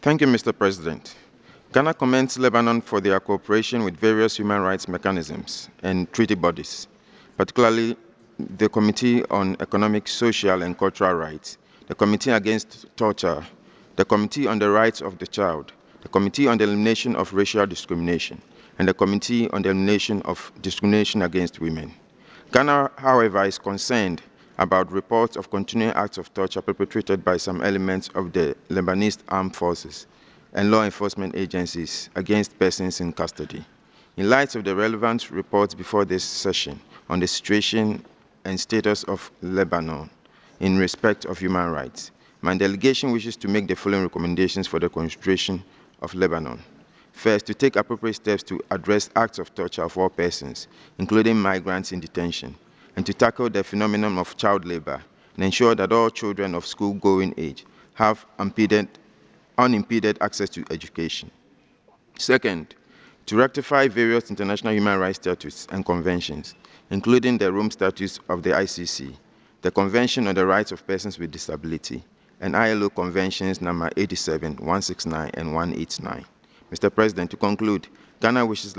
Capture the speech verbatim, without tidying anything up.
Thank you, Mister President. Ghana commends Lebanon for their cooperation with various human rights mechanisms and treaty bodies, particularly the Committee on Economic, Social, and Cultural Rights, the Committee Against Torture, the Committee on the Rights of the Child, the Committee on the Elimination of Racial Discrimination, and the Committee on the Elimination of Discrimination Against Women. Ghana, however, is concerned about reports of continuing acts of torture perpetrated by some elements of the Lebanese armed forces and law enforcement agencies against persons in custody. In light of the relevant reports before this session on the situation and status of Lebanon in respect of human rights, my delegation wishes to make the following recommendations for the consideration of Lebanon. First, to take appropriate steps to address acts of torture of all persons, including migrants in detention, and to tackle the phenomenon of child labor and ensure that all children of school-going age have unimpeded, unimpeded access to education. Second, to rectify various international human rights statutes and conventions, including the Rome Statute of the I C C, the Convention on the Rights of Persons with Disability, and I L O Conventions number eighty-seven, one sixty-nine, and one eighty-nine. Mister President, to conclude, Ghana wishes